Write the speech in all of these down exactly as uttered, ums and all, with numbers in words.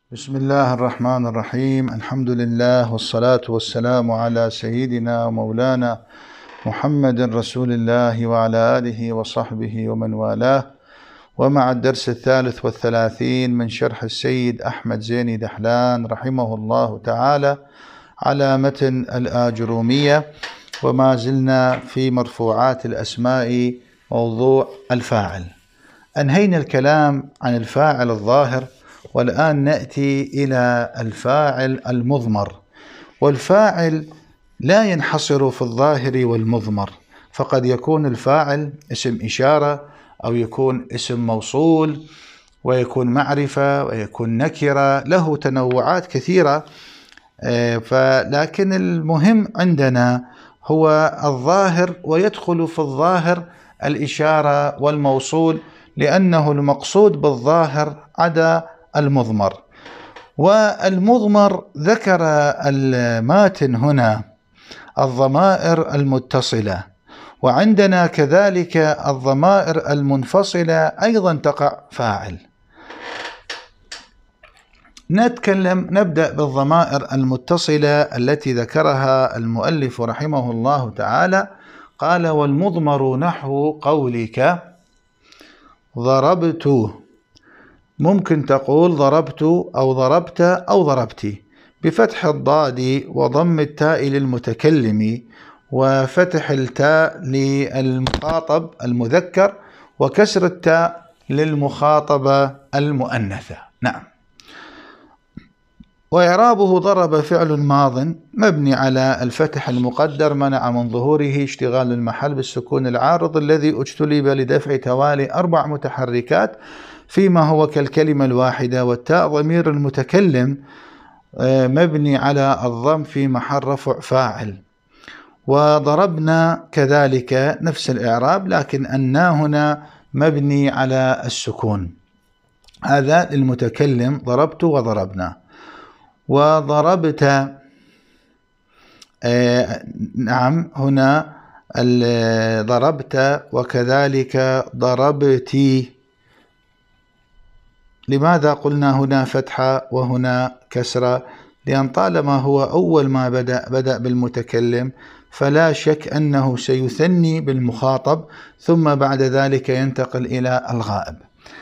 بسم الله الرحمن الرحيم. الحمد لله والصلاة والسلام على سيدنا ومولانا محمد رسول الله وعلى آله وصحبه ومن والاه. ومع الدرس الثالث والثلاثين من شرح السيد أحمد زيني دحلان رحمه الله تعالى على متن الآجرومية، وما زلنا في مرفوعات الأسماء موضوع الفاعل. أنهينا الكلام عن الفاعل الظاهر، والآن نأتي إلى الفاعل المضمر. والفاعل لا ينحصر في الظاهر والمضمر، فقد يكون الفاعل اسم إشارة، أو يكون اسم موصول، ويكون معرفة، ويكون نكرة، له تنوعات كثيرة. فلكن المهم عندنا هو الظاهر، ويدخل في الظاهر الإشارة والموصول، لأنه المقصود بالظاهر عدا المضمر. والمضمر ذكر الماتن هنا الضمائر المتصلة، وعندنا كذلك الضمائر المنفصلة أيضا تقع فاعل. نتكلم نبدأ بالضمائر المتصلة التي ذكرها المؤلف رحمه الله تعالى. قال: والمضمر نحو قولك ضربت. ممكن تقول ضربت أو ضربت أو ضربتي، بفتح الضاد وضم التاء للمتكلم، وفتح التاء للمخاطب المذكر، وكسر التاء للمخاطبة المؤنثة. نعم. وإعرابه: ضرب فعل ماض مبني على الفتح المقدر منع من ظهوره اشتغال المحل بالسكون العارض الذي اجتلب لدفع توالي أربع متحركات فيما هو كالكلمة الواحدة، والتاء ضمير المتكلم مبني على الضم في محل رفع فاعل. وضربنا كذلك نفس الإعراب، لكن أنا هنا مبني على السكون، هذا للمتكلم ضربت وضربنا. وضربت آه نعم هنا ضربت، وكذلك ضربتي. لماذا قلنا هنا فتحة وهنا كسرة؟ لأن طالما هو أول ما بدأ بدأ بالمتكلم، فلا شك أنه سيثني بالمخاطب، ثم بعد ذلك ينتقل إلى الغائب.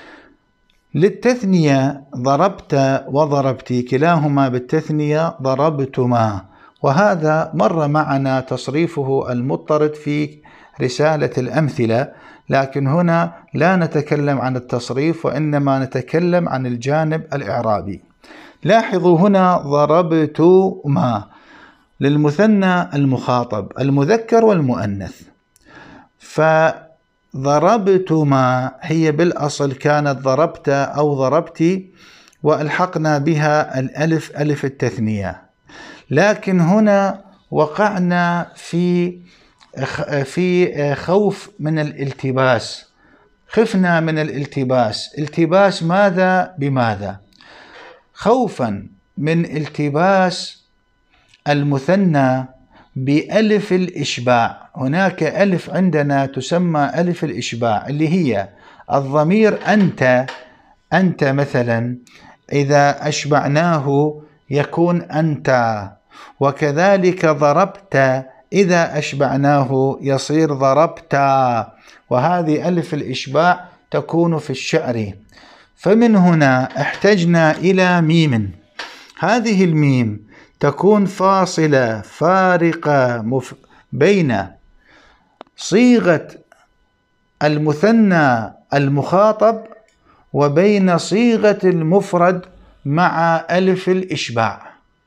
للتثنية ضربت وضربتي، كلاهما بالتثنية ضربتما، وهذا مر معنا تصريفه المضطرد في رسالة الأمثلة، لكن هنا لا نتكلم عن التصريف، وإنما نتكلم عن الجانب الإعرابي. لاحظوا هنا ضربتما للمثنى المخاطب المذكر والمؤنث، فضربتما هي بالأصل كانت ضربت أو ضربتي، وألحقنا بها الألف ألف التثنية، لكن هنا وقعنا في في خوف من الالتباس، خفنا من الالتباس. التباس ماذا بماذا؟ خوفا من التباس المثنى بألف الإشباع. هناك ألف عندنا تسمى ألف الإشباع، اللي هي الضمير أنت. أنت مثلا إذا أشبعناه يكون أنت، وكذلك ضربت إذا أشبعناه يصير ضربتا، وهذه ألف الإشباع تكون في الشعر. فمن هنا احتجنا إلى ميم. هذه الميم تكون فاصلة فارقة مف... بين صيغة المثنى المخاطب وبين صيغة المفرد مع ألف الإشباع.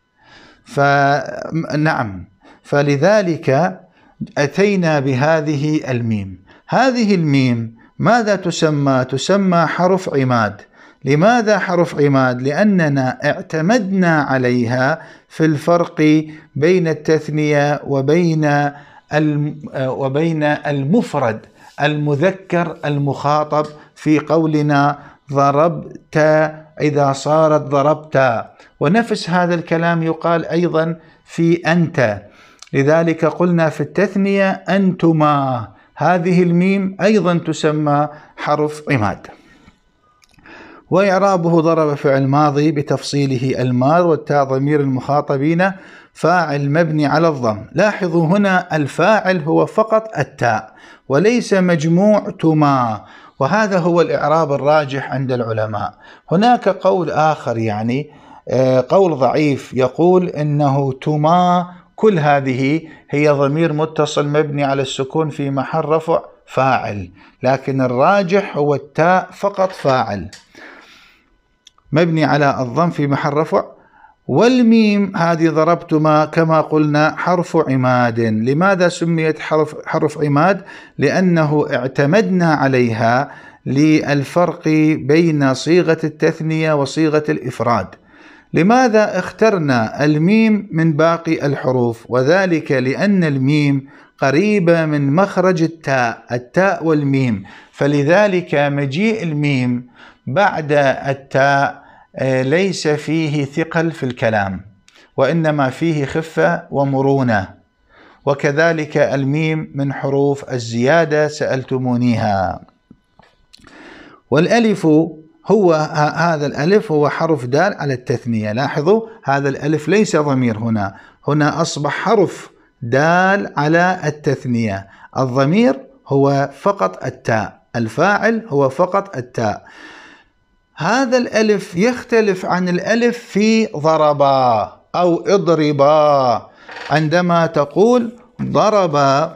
فنعم، فلذلك أتينا بهذه الميم. هذه الميم ماذا تسمى؟ تسمى حرف عماد. لماذا حرف عماد؟ لأننا اعتمدنا عليها في الفرق بين التثنية وبين وبين المفرد المذكر المخاطب في قولنا ضربت إذا صارت ضربت، ونفس هذا الكلام يقال أيضا في أنت. لذلك قلنا في التثنية أنتما، هذه الميم أيضا تسمى حرف عماد. وإعرابه ضرب فعل ماضي بتفصيله المار، والتاء ضمير المخاطبين فاعل مبني على الضم. لاحظوا هنا الفاعل هو فقط التاء وليس مجموع تما، وهذا هو الإعراب الراجح عند العلماء. هناك قول آخر يعني قول ضعيف يقول إنه تما كل هذه هي ضمير متصل مبني على السكون في محل رفع فاعل، لكن الراجح هو التاء فقط فاعل مبني على الضم في محل رفع. والميم هذه ضربتما كما قلنا حرف عماد. لماذا سميت حرف, حرف عماد؟ لأنه اعتمدنا عليها للفرق بين صيغة التثنية وصيغة الإفراد. لماذا اخترنا الميم من باقي الحروف؟ وذلك لأن الميم قريبة من مخرج التاء، التاء والميم، فلذلك مجيء الميم بعد التاء ليس فيه ثقل في الكلام، وإنما فيه خفة ومرونة. وكذلك الميم من حروف الزيادة سألتمونيها. والألف هو هذا الألف هو حرف دال على التثنية. لاحظوا هذا الألف ليس ضمير هنا، هنا أصبح حرف دال على التثنية. الضمير هو فقط التاء، الفاعل هو فقط التاء. هذا الألف يختلف عن الألف في ضربا أو اضربا. عندما تقول ضربا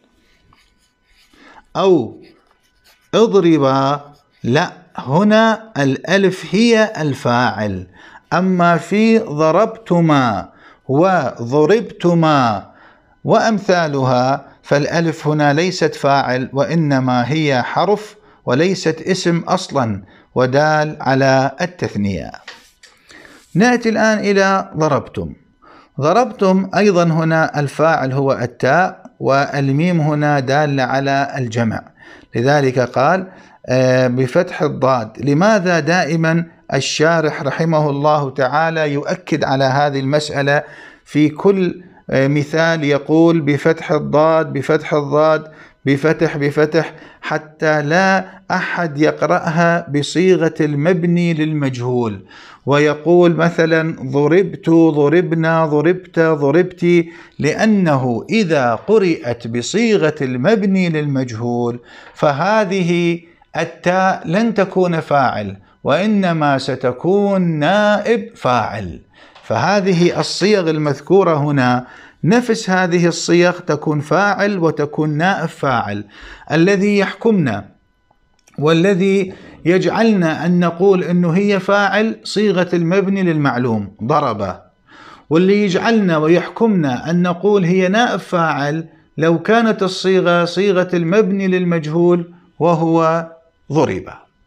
أو اضربا، لا، هنا الألف هي الفاعل. أما في ضربتما وضربتما وأمثالها فالألف هنا ليست فاعل، وإنما هي حرف وليست اسم أصلا ودال على التثنية. نأتي الآن إلى ضربتم. ضربتم أيضا هنا الفاعل هو التاء، والميم هنا دال على الجمع، لذلك قال بفتح الضاد. لماذا دائما الشارح رحمه الله تعالى يؤكد على هذه المسألة في كل مثال، يقول بفتح الضاد بفتح الضاد بفتح بفتح، حتى لا أحد يقرأها بصيغة المبني للمجهول ويقول مثلا ضربت ضربنا ضربت ضربتي، لأنه إذا قرأت بصيغة المبني للمجهول فهذه التاء لن تكون فاعل، وإنما ستكون نائب فاعل. فهذه الصيغ المذكورة هنا نفس هذه الصيغ تكون فاعل وتكون نائب فاعل. الذي يحكمنا والذي يجعلنا أن نقول أنه هي فاعل صيغة المبني للمعلوم ضرب، واللي يجعلنا ويحكمنا أن نقول هي نائب فاعل لو كانت الصيغة صيغة المبني للمجهول وهو ضرب.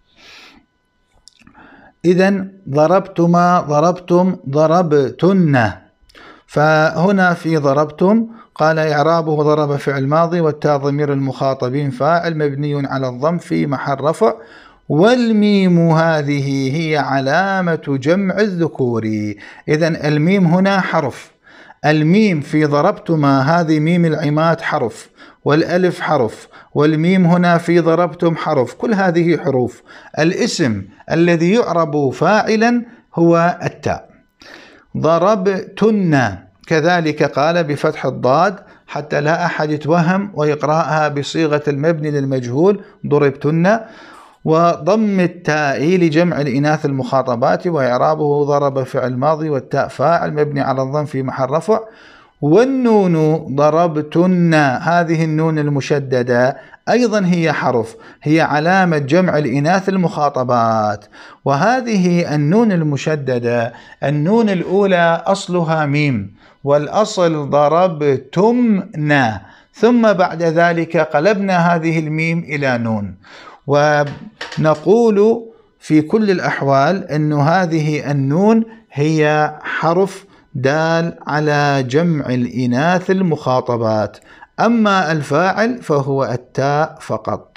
إذن ضربتما ضربتم ضربتن. فهنا في ضربتم قال إعرابه ضرب فعل ماضي، والتاء ضمير المخاطبين فاعل مبني على الضم في محل رفع، والميم هذه هي علامة جمع الذكور. إذن الميم هنا حرف. الميم في ضربتما هذه ميم العماد حرف، والألف حرف، والميم هنا في ضربتم حرف، كل هذه حروف. الاسم الذي يعرب فاعلا هو التاء. ضربتن كذلك قال بفتح الضاد حتى لا أحد يتوهم ويقرأها بصيغة المبني للمجهول ضربتن، وضم التاء لجمع الإناث المخاطبات، وإعرابه ضرب فعل ماضي والتاء فاعل مبني على الضم في محل رفع. والنون ضربتن هذه النون المشددة أيضا هي حرف، هي علامة جمع الإناث المخاطبات. وهذه النون المشددة النون الأولى أصلها ميم، والأصل ضربتمنا، ثم بعد ذلك قلبنا هذه الميم إلى نون. ونقول في كل الأحوال أن هذه النون هي حرف دال على جمع الإناث المخاطبات، أما الفاعل فهو التاء فقط.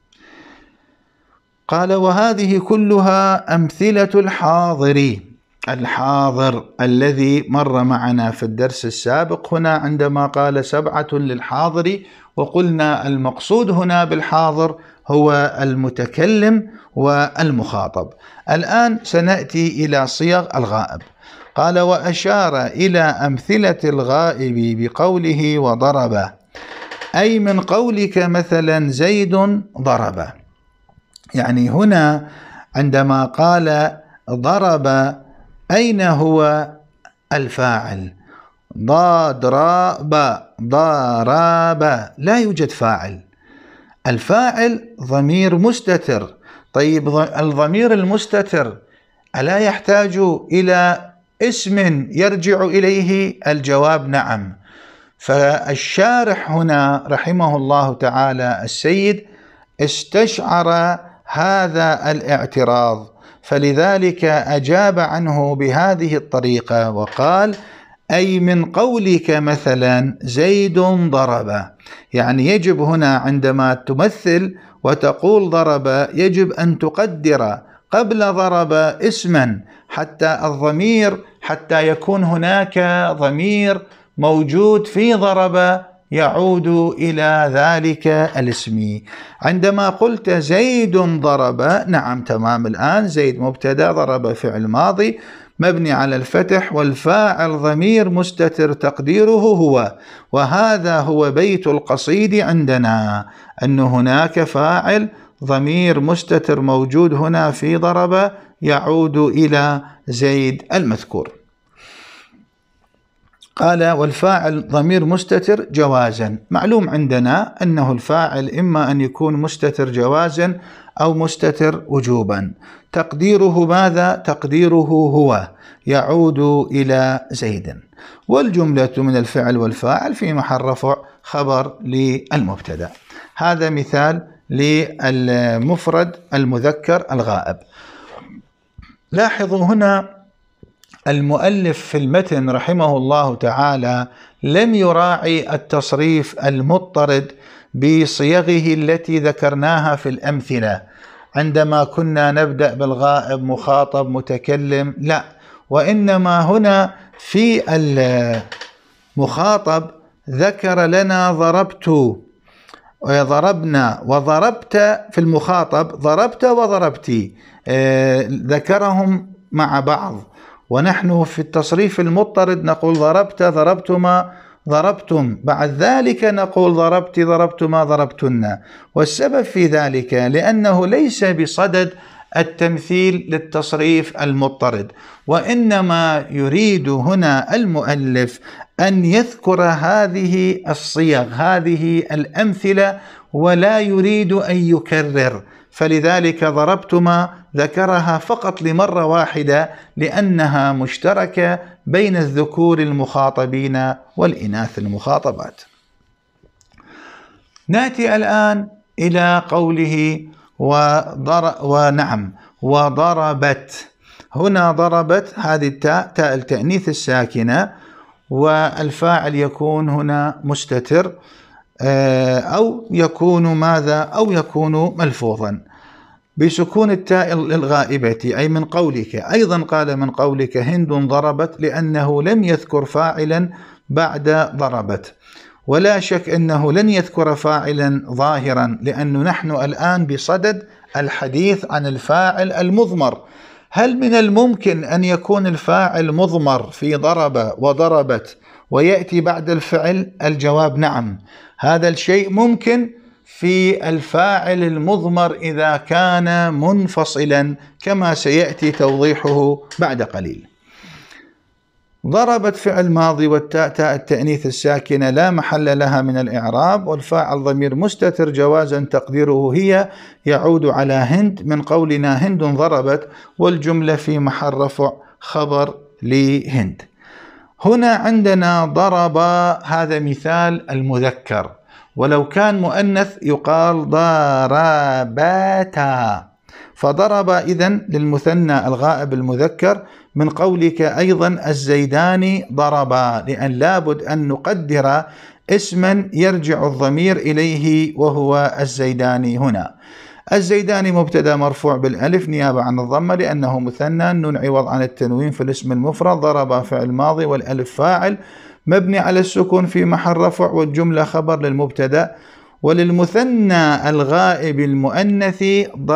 قال وهذه كلها أمثلة الحاضر. الحاضر الذي مر معنا في الدرس السابق هنا عندما قال سبعة للحاضر، وقلنا المقصود هنا بالحاضر هو المتكلم والمخاطب. الآن سنأتي إلى صيغ الغائب. قال: وأشار إلى أمثلة الغائب بقوله وضرب، أي من قولك مثلا زيد ضرب. يعني هنا عندما قال ضرب أين هو الفاعل؟ ضرب ضرب لا يوجد فاعل، الفاعل ضمير مستتر. طيب الضمير المستتر ألا يحتاج إلى اسم يرجع إليه؟ الجواب نعم. فالشارح هنا رحمه الله تعالى السيد استشعر هذا الاعتراض، فلذلك أجاب عنه بهذه الطريقة وقال: أي من قولك مثلا زيد ضرب. يعني يجب هنا عندما تمثل وتقول ضرب يجب أن تقدر قبل ضرب اسما، حتى الضمير حتى يكون هناك ضمير موجود في ضرب يعود إلى ذلك الاسم. عندما قلت زيد ضرب، نعم تمام، الآن زيد مبتدأ، ضرب فعل ماضي مبني على الفتح، والفاعل ضمير مستتر تقديره هو. وهذا هو بيت القصيد عندنا، أن هناك فاعل ضمير مستتر موجود هنا في ضرب يعود إلى زيد المذكور. قال: والفاعل ضمير مستتر جوازا. معلوم عندنا أنه الفاعل إما أن يكون مستتر جوازا أو مستتر وجوبا. تقديره ماذا؟ تقديره هو، يعود إلى زيد. والجملة من الفعل والفاعل في محل رفع خبر للمبتدأ. هذا مثال للمفرد المذكر الغائب. لاحظوا هنا المؤلف في المتن رحمه الله تعالى لم يراعي التصريف المضطرد بصيغه التي ذكرناها في الأمثلة عندما كنا نبدأ بالغائب مخاطب متكلم، لا، وإنما هنا في المخاطب ذكر لنا ضربت وضربنا وضربت. في المخاطب ضربت وضربتي، ذكرهم مع بعض. ونحن في التصريف المضطرد نقول ضربت ضربتما ضربتم، بعد ذلك نقول ضربت ضربتما ضربتن. والسبب في ذلك لأنه ليس بصدد التمثيل للتصريف المضطرد، وإنما يريد هنا المؤلف أن يذكر هذه الصيغ هذه الأمثلة ولا يريد أن يكرر، فلذلك ضربتما ذكرها فقط لمرة واحدة لأنها مشتركة بين الذكور المخاطبين والإناث المخاطبات. نأتي الآن إلى قوله وضر ونعم وضربت. هنا ضربت هذه التاء تاء التأنيث الساكنة، والفاعل يكون هنا مستتر أو يكون ماذا أو يكون ملفوظا بسكون التاء الغائبة، أي من قولك. أيضا قال من قولك هند ضربت لأنه لم يذكر فاعلا بعد ضربت، ولا شك أنه لن يذكر فاعلا ظاهرا لأنه نحن الآن بصدد الحديث عن الفاعل المضمر. هل من الممكن أن يكون الفاعل مضمر في ضرب وضربت ويأتي بعد الفعل؟ الجواب نعم، هذا الشيء ممكن في الفاعل المضمر إذا كان منفصلا كما سيأتي توضيحه بعد قليل. ضربت فعل ماضي والتاء تاء التأنيث الساكنة لا محل لها من الإعراب، والفاعل ضمير مستتر جوازا تقديره هي، يعود على هند من قولنا هند ضربت، والجملة في محل رفع خبر لهند. هنا عندنا ضرب، هذا مثال المذكر، ولو كان مؤنث يقال ضربتا. فضرب إذن للمثنى الغائب المذكر من قولك أيضا الزيدان ضربا، لأن لابد أن نقدر اسما يرجع الضمير إليه وهو الزيداني. هنا الزيداني مبتدا مرفوع بالألف نيابة عن الضمة لأنه مثنى، نون عوض عن التنوين في الاسم المفرد، ضرب فعل ماضي والألف فاعل مبني على السكون في محل رفع، والجملة خبر للمبتدا، وللمثنى الغائب المؤنث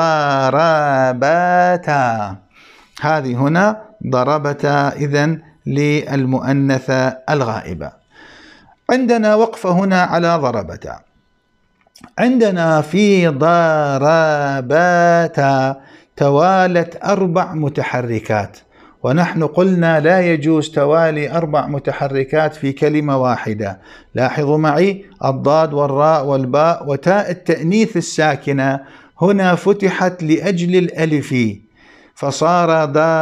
ضربتا. هذه هنا ضربتا إذن للمؤنثة الغائبة. عندنا وقفة هنا على ضربتا. عندنا في ضربتا توالت أربع متحركات، ونحن قلنا لا يجوز توالي أربع متحركات في كلمة واحدة. لاحظوا معي الضاد والراء والباء وتاء التأنيث الساكنة هنا فتحت لأجل الألف فصار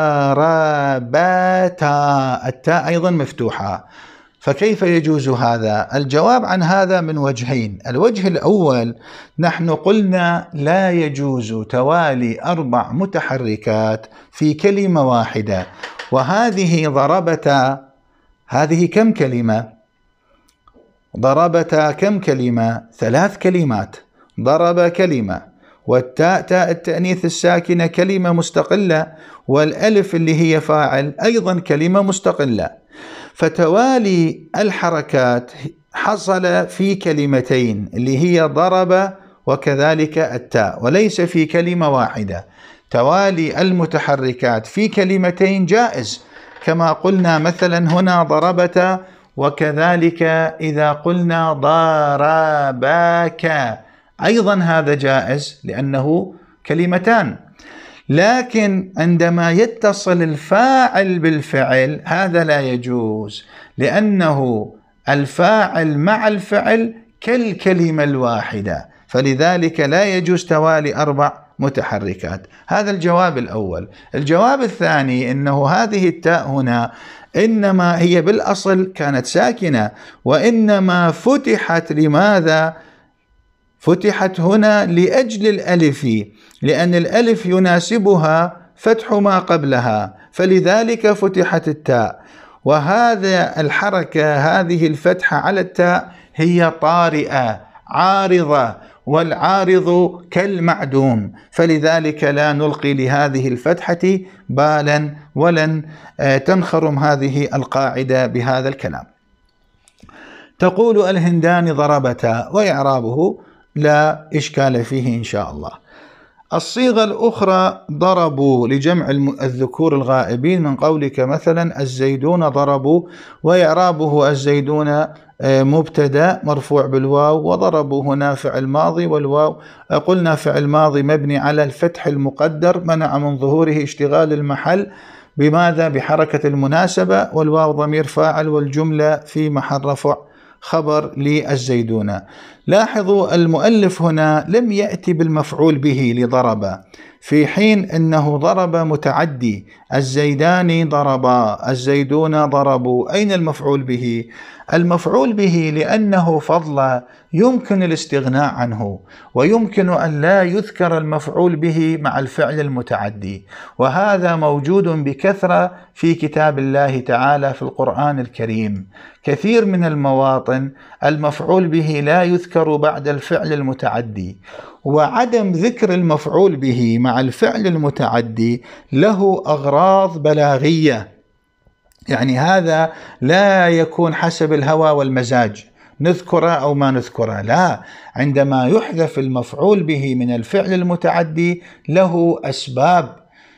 ضربتا، التاء أيضا مفتوحة، فكيف يجوز هذا؟ الجواب عن هذا من وجهين. الوجه الأول، نحن قلنا لا يجوز توالي أربع متحركات في كلمة واحدة، وهذه ضربتا هذه كم كلمة؟ ضربتا كم كلمة؟ ثلاث كلمات. ضرب كلمة، والتاء تاء التأنيث الساكنة كلمة مستقلة، والألف اللي هي فاعل أيضا كلمة مستقلة. فتوالي الحركات حصل في كلمتين اللي هي ضرب وكذلك التاء، وليس في كلمة واحدة. توالي المتحركات في كلمتين جائز، كما قلنا مثلا هنا ضربت، وكذلك إذا قلنا ضربك أيضا هذا جائز لأنه كلمتان. لكن عندما يتصل الفاعل بالفعل هذا لا يجوز، لأنه الفاعل مع الفعل كالكلمة الواحدة، فلذلك لا يجوز توالي أربع متحركات. هذا الجواب الأول. الجواب الثاني أنه هذه التاء هنا إنما هي بالأصل كانت ساكنة، وإنما فتحت. لماذا فتحت هنا؟ لأجل الألف، لأن الألف يناسبها فتح ما قبلها، فلذلك فتحت التاء. وهذا الحركة هذه الفتحة على التاء هي طارئة عارضة، والعارض كالمعدوم، فلذلك لا نلقي لهذه الفتحة بالا ولن تنخرم هذه القاعدة بهذا الكلام. تقول الهندان ضربتا، وإعرابه لا إشكال فيه إن شاء الله. الصيغة الأخرى ضربوا لجمع الذكور الغائبين، من قولك مثلا الزيدون ضربوا، وإعرابه الزيدون مبتدأ مرفوع بالواو، وضربوا هنا فعل ماضي، والواو قلنا فعل ماضي مبني على الفتح المقدر منع من ظهوره اشتغال المحل بماذا؟ بحركة المناسبة، والواو ضمير فاعل، والجملة في محل رفع خبر للزيدون. لاحظوا المؤلف هنا لم يأتي بالمفعول به لضرب، في حين أنه ضرب متعدي، الزيدان ضربا، الزيدون ضربوا. أين المفعول به؟ المفعول به لأنه فضل يمكن الاستغناء عنه، ويمكن أن لا يذكر المفعول به مع الفعل المتعدي، وهذا موجود بكثرة في كتاب الله تعالى في القرآن الكريم. كثير من المواطن المفعول به لا يذكر بعد الفعل المتعدي، وعدم ذكر المفعول به مع الفعل المتعدي له أغراض بلاغية، يعني هذا لا يكون حسب الهوى والمزاج نذكره أو ما نذكره، لا، عندما يحذف المفعول به من الفعل المتعدي له أسباب.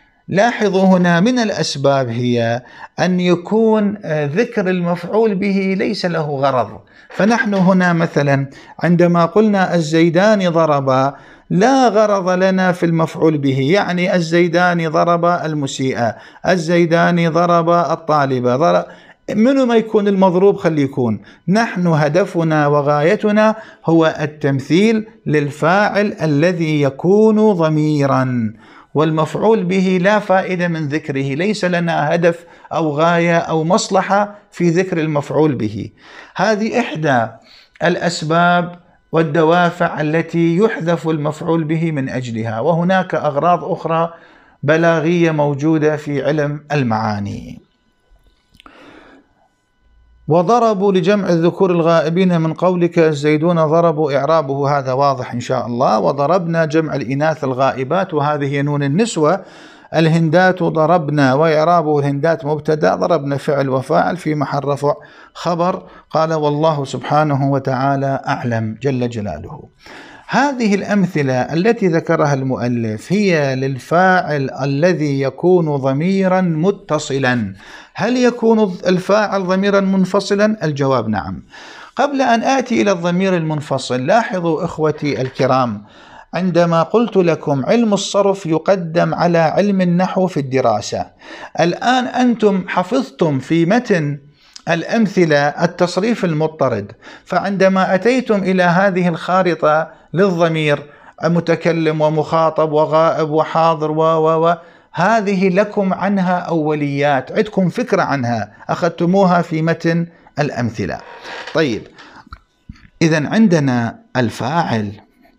لاحظوا هنا من الأسباب هي أن يكون ذكر المفعول به ليس له غرض. فنحن هنا مثلا عندما قلنا الزيدان ضربا لا غرض لنا في المفعول به، يعني الزيدان ضرب المسيئة، الزيدان ضرب الطالبة، ضرب منو ما يكون المضروب خلي يكون. نحن هدفنا وغايتنا هو التمثيل للفاعل الذي يكون ضميرا، والمفعول به لا فائدة من ذكره، ليس لنا هدف أو غاية أو مصلحة في ذكر المفعول به. هذه إحدى الأسباب والدوافع التي يحذف المفعول به من أجلها، وهناك أغراض أخرى بلاغية موجودة في علم المعاني. وضربوا لجمع الذكور الغائبين، من قولك الزيدون ضربوا، إعرابه هذا واضح إن شاء الله. وضربنا جمع الإناث الغائبات، وهذه نون النسوة الهندات ضربنا، وإعرابه الهندات مبتدأ، ضربنا فعل وفاعل في محل رفع خبر. قال والله سبحانه وتعالى أعلم جل جلاله. هذه الأمثلة التي ذكرها المؤلف هي للفاعل الذي يكون ضميرا متصلا. هل يكون الفاعل ضميرا منفصلا؟ الجواب نعم. قبل أن آتي إلى الضمير المنفصل، لاحظوا إخوتي الكرام، عندما قلت لكم علم الصرف يقدم على علم النحو في الدراسة، الآن أنتم حفظتم في متن الأمثلة التصريف المضطرد، فعندما أتيتم إلى هذه الخارطة للضمير متكلم ومخاطب وغائب وحاضر و و و هذه لكم عنها أوليات، عندكم فكرة عنها، أخذتموها في متن الأمثلة. طيب، إذن عندنا الفاعل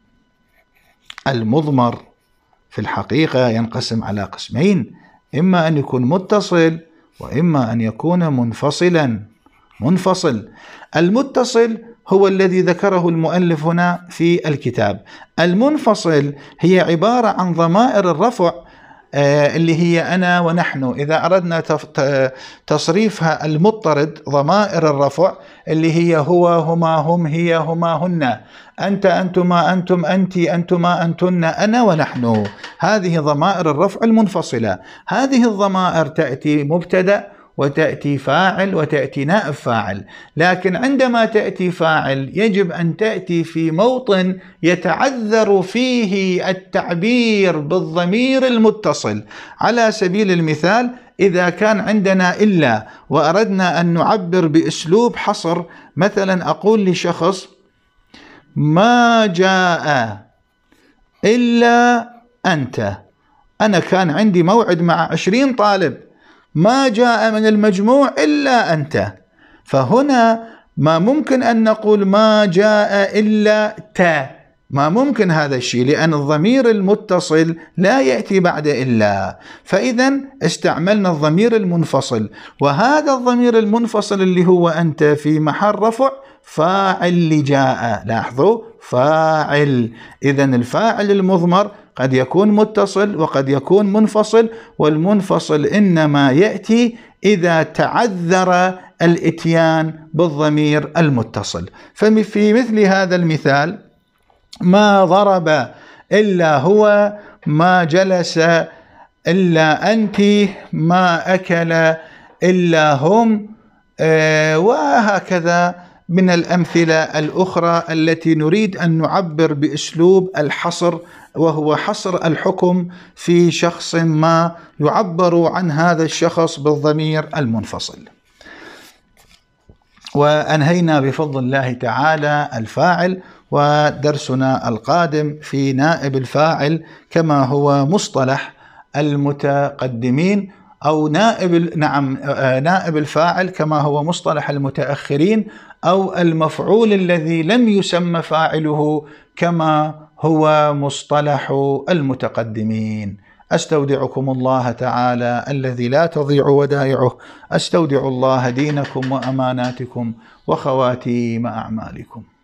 المضمر في الحقيقة ينقسم على قسمين، إما أن يكون متصل وإما أن يكون منفصلا. منفصل المتصل هو الذي ذكره المؤلف هنا في الكتاب. المنفصل هي عبارة عن ضمائر الرفع اللي هي أنا ونحن، إذا أردنا تصريفها المضطرد ضمائر الرفع اللي هي هو هما هم هي هما هن، أنت أنتما أنتم أنتي أنتما أنتن أنا ونحن، هذه ضمائر الرفع المنفصلة. هذه الضمائر تأتي مبتدأ وتأتي فاعل وتأتي نائب فاعل، لكن عندما تأتي فاعل يجب أن تأتي في موطن يتعذر فيه التعبير بالضمير المتصل. على سبيل المثال، إذا كان عندنا إلا وأردنا أن نعبر بأسلوب حصر، مثلا أقول لشخص ما جاء إلا أنت، أنا كان عندي موعد مع عشرين طالب، ما جاء من المجموع إلا أنت، فهنا ما ممكن أن نقول ما جاء إلا تا، ما ممكن هذا الشيء، لأن الضمير المتصل لا يأتي بعد إلا، فإذا استعملنا الضمير المنفصل، وهذا الضمير المنفصل اللي هو أنت في محل رفع فاعل لجاء. لاحظوا فاعل، إذا الفاعل المضمر قد يكون متصل وقد يكون منفصل، والمنفصل إنما يأتي إذا تعذر الإتيان بالضمير المتصل. ففي مثل هذا المثال ما ضرب إلا هو، ما جلس إلا أنت، ما أكل إلا هم، وهكذا من الأمثلة الأخرى التي نريد أن نعبر بأسلوب الحصر، وهو حصر الحكم في شخص ما يعبر عن هذا الشخص بالضمير المنفصل. وأنهينا بفضل الله تعالى الفاعل، ودرسنا القادم في نائب الفاعل كما هو مصطلح المتقدمين، أو نائب نعم نائب الفاعل كما هو مصطلح المتأخرين، أو المفعول الذي لم يسمى فاعله كما هو مصطلح المتقدمين. أستودعكم الله تعالى الذي لا تضيع ودائعه، أستودع الله دينكم وأماناتكم وخواتيم أعمالكم.